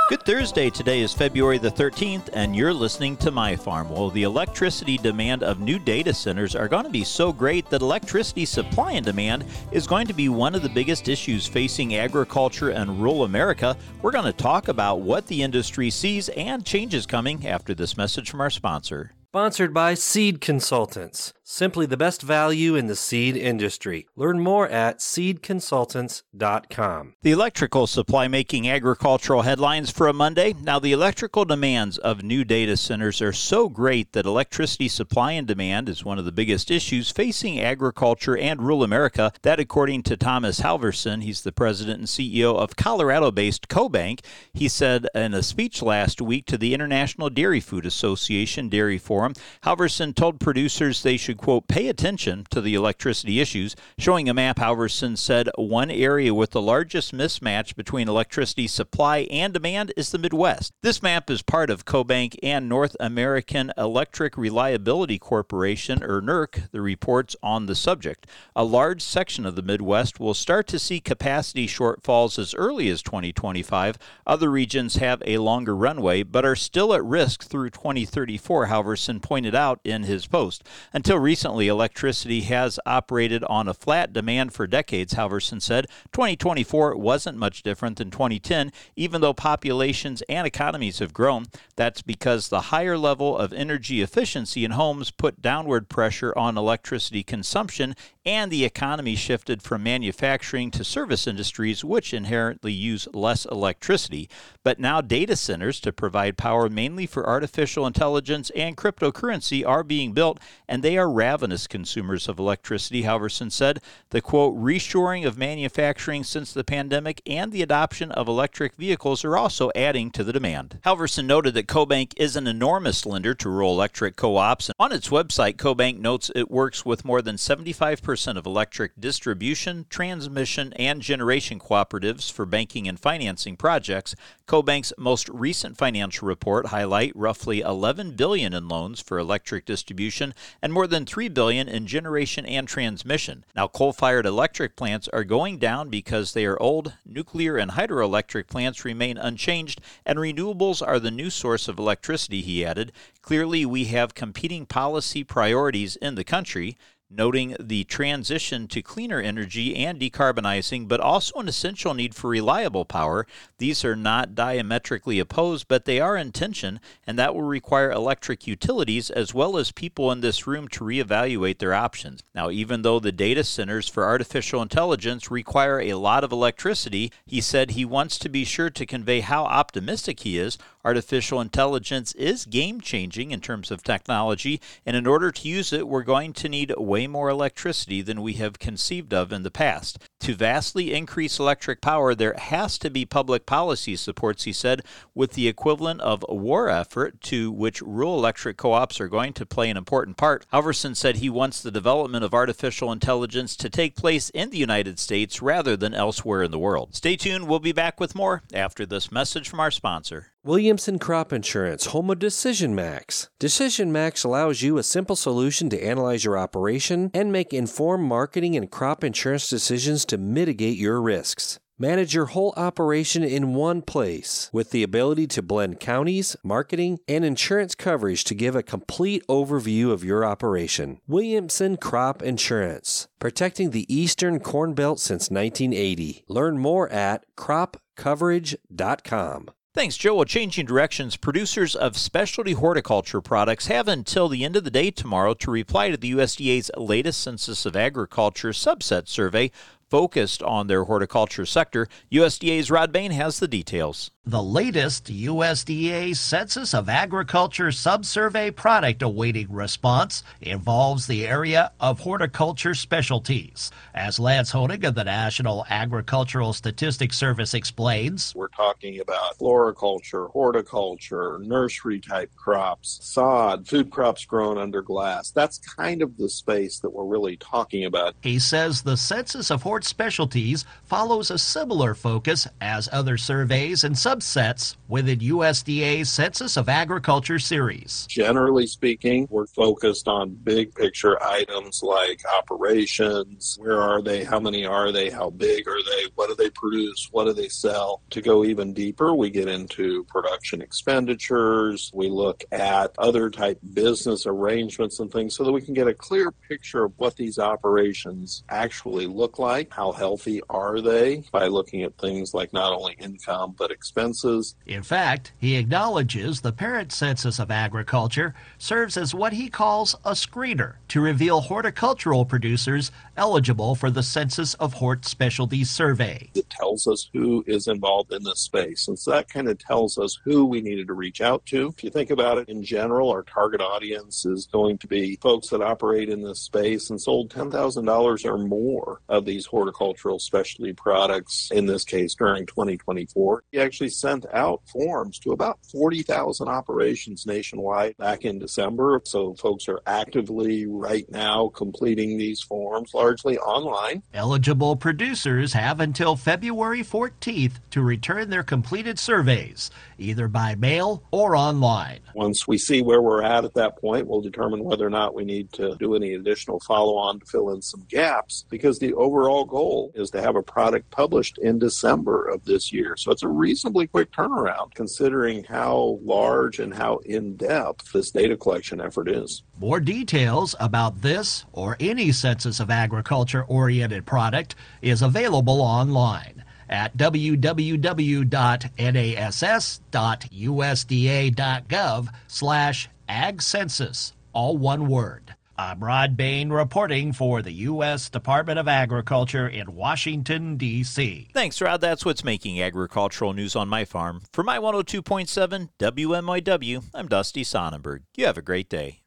Good Thursday. Today is February the 13th, and you're listening to My Farm. Well, the electricity demand of new data centers are going to be so great that electricity supply and demand is going to be one of the biggest issues facing agriculture and rural America. We're going to talk about what the industry sees and changes coming after this message from our sponsor. Sponsored by Seed Consultants, simply the best value in the seed industry. Learn more at seedconsultants.com. The electrical supply making agricultural headlines for a Monday. Now, the electrical demands of new data centers are so great that electricity supply and demand is one of the biggest issues facing agriculture and rural America. That, according to Thomas Halverson, he's the president and CEO of Colorado-based CoBank. He said in a speech last week to the International Dairy Food Association Dairy Forum, Halverson told producers they should, quote, pay attention to the electricity issues. Showing a map, Halverson said one area with the largest mismatch between electricity supply and demand is the Midwest. This map is part of CoBank and North American Electric Reliability Corporation, or NERC, the reports on the subject. A large section of the Midwest will start to see capacity shortfalls as early as 2025. Other regions have a longer runway, but are still at risk through 2034, Halverson pointed out in his post. Until recently, electricity has operated on a flat demand for decades, Halverson said. 2024 wasn't much different than 2010, even though populations and economies have grown. That's because the higher level of energy efficiency in homes put downward pressure on electricity consumption, and the economy shifted from manufacturing to service industries, which inherently use less electricity. But now data centers to provide power mainly for artificial intelligence and cryptocurrency are being built, and they are ravenous consumers of electricity, Halverson said. The, quote, reshoring of manufacturing since the pandemic and the adoption of electric vehicles are also adding to the demand. Halverson noted that CoBank is an enormous lender to rural electric co-ops. On its website, CoBank notes it works with more than 75% of electric distribution, transmission, and generation cooperatives for banking and financing projects. CoBank's most recent financial report highlight roughly $11 billion in loans for electric distribution and more than $3 billion in generation and transmission. Now, coal-fired electric plants are going down because they are old. Nuclear and hydroelectric plants remain unchanged, and renewables are the new source of electricity, he added. Clearly, we have competing policy priorities in the country, noting the transition to cleaner energy and decarbonizing, but also an essential need for reliable power. These are not diametrically opposed, but they are in tension, and that will require electric utilities as well as people in this room to reevaluate their options. Now, even though the data centers for artificial intelligence require a lot of electricity, he said he wants to be sure to convey how optimistic he is. Artificial intelligence is game-changing in terms of technology, and in order to use it, we're going to need way more electricity than we have conceived of in the past. To vastly increase electric power, there has to be public policy supports, he said, with the equivalent of a war effort to which rural electric co-ops are going to play an important part. Halverson said he wants the development of artificial intelligence to take place in the United States rather than elsewhere in the world. Stay tuned. We'll be back with more after this message from our sponsor. Williamson Crop Insurance, home of Decision Max. Decision Max allows you a simple solution to analyze your operation and make informed marketing and crop insurance decisions to mitigate your risks. Manage your whole operation in one place with the ability to blend counties, marketing, and insurance coverage to give a complete overview of your operation. Williamson Crop Insurance, protecting the Eastern Corn Belt since 1980. Learn more at cropcoverage.com. Thanks, Joe. Well, changing directions, producers of specialty horticulture products have until the end of the day tomorrow to reply to the USDA's latest Census of Agriculture subset survey focused on their horticulture sector. USDA's Rod Bain has the details. The latest USDA Census of Agriculture subsurvey product awaiting response involves the area of horticulture specialties. As Lance Honig of the National Agricultural Statistics Service explains, we're talking about floriculture, horticulture, nursery-type crops, sod, food crops grown under glass. That's kind of the space that we're really talking about. He says the Census of Horticulture Hort Specialties follows a similar focus as other surveys and subsets within USDA's Census of Agriculture series. Generally speaking, we're focused on big picture items like operations. Where are they? How many are they? How big are they? What do they produce? What do they sell? To go even deeper, we get into production expenditures. We look at other type business arrangements and things so that we can get a clear picture of what these operations actually look like. How healthy are they? By looking at things like not only income but expenses. In fact, he acknowledges the parent Census of Agriculture serves as what he calls a screener to reveal horticultural producers eligible for the Census of Hort Specialties survey. It tells us who is involved in this space, and so that kind of tells us who we needed to reach out to. If you think about it in general, our target audience is going to be folks that operate in this space and sold $10,000 or more of these horticultural specialty products, in this case during 2024. He actually sent out forms to about 40,000 operations nationwide back in December. So folks are actively right now completing these forms, largely online. Eligible producers have until February 14th to return their completed surveys, either by mail or online. Once we see where we're at that point, we'll determine whether or not we need to do any additional follow-on to fill in some gaps, because the overall goal is to have a product published in December of this year. So it's a reasonably quick turnaround, considering how large and how in-depth this data collection effort is. More details about this or any Census of Agriculture-oriented product is available online at www.nass.usda.gov/agcensus, all one word. I'm Rod Bain reporting for the U.S. Department of Agriculture in Washington, D.C. Thanks, Rod. That's what's making agricultural news on my farm. For my 102.7 WMYW, I'm Dusty Sonnenberg. You have a great day.